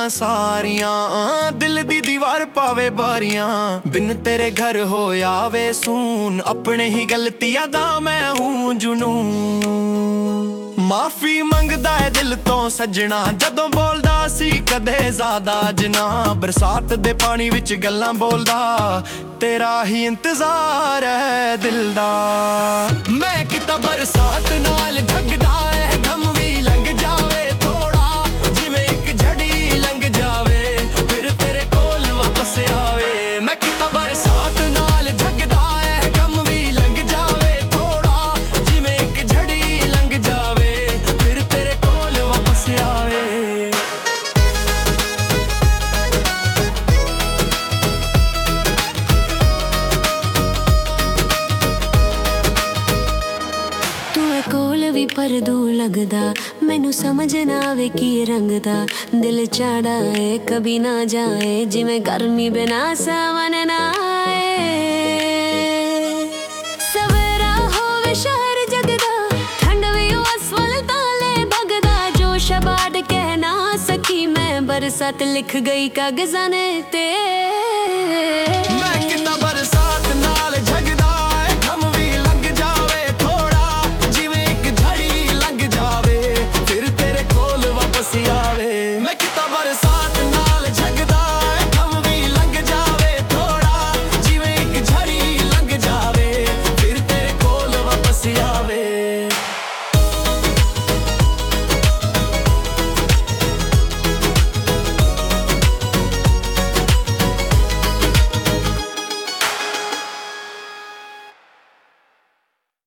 ਸਾਰੀਆਂ ਦਿਲ ਦੀ ਦੀਵਾਰ ਪਾਵੇ ਬਾਰੀਆਂ ਬਿਨ ਤੇਰੇ ਘਰ ਹੋਇਆ ਵੇ ਸੂਨ ਆਪਣੇ ਹੀ ਗਲਤੀਆਂ ਦਾ ਮੈਂ ਹੂੰ ਜੁਨੂਨ ਮਾਫੀ ਮੰਗਦਾ ਏ ਦਿਲ ਤੋਂ ਸੱਜਣਾ ਜਦੋਂ ਬੋਲਦਾ ਸੀ ਕਦੇ ਜ਼ਿਆਦਾ ਜਿਨਾ ਬਰਸਾਤ ਦੇ ਪਾਣੀ ਵਿੱਚ ਗੱਲਾਂ ਬੋਲਦਾ ਤੇਰਾ ਹੀ ਇੰਤਜ਼ਾਰ ਹੈ ਦਿਲ ਦਾ ਮੈਂ ਕਿਤਾ ਬਰਸਾਤ ਨਾਲ ਢੱਕਦਾ ਏ ਗਮ ਵੀ ਲੰਘ ਜਾਵੇ ਥੋੜਾ ਜਿਵੇਂ ਇੱਕ ਝੜੀ ਲੰਘ ਜਾਵੇ ਫਿਰ ਤੇਰੇ ਕੋਲ ਵਾਪਸ ਆਵੇ ਮੈਂ ਕਿਤਾ ਬਰਸਾਤ ਨਾਲ ਢੱਕਦਾ ਏ ਗਮ ਵੀ ਲੰਘ ਜਾਵੇ ਥੋੜਾ ਜਿਵੇਂ ਇੱਕ ਝੜੀ ਲੰਘ ਜਾਵੇ ਫਿਰ ਤੇਰੇ ਕੋਲ ਵਾਪਸ ਆਵੇ ਕੋਲ ਵੀ ਪਰ ਦੂਰ ਲੱਗਦਾ ਮੈਨੂੰ ਸਮਝ ਨਾ ਆਵੇ ਕੀ ਰੰਗ ਦਾ ਦਿਲ ਚਾੜਾ ਏ ਕभी ਨਾ ਜਾਏ ਜਿਵੇਂ ਗਰਮੀ ਬਿਨਾ ਸਾਵਨ ਨਾ ਆਏ ਸਵੇਰਾ ਹੋਵੇ ਸ਼ਹਿਰ ਜਗਦਾ ਠੰਡ ਵੀ ਅਸਫਲ ਤਾਲੇ ਭਗਦਾ ਜੋ ਸ਼ਬਾਦ ਕਹਿ ਨਾ ਸਕੀ ਮੈਂ ਬਰਸਾਤ ਲਿਖ ਗਈ ਕਾਗਜ਼ਾਂ ਤੇ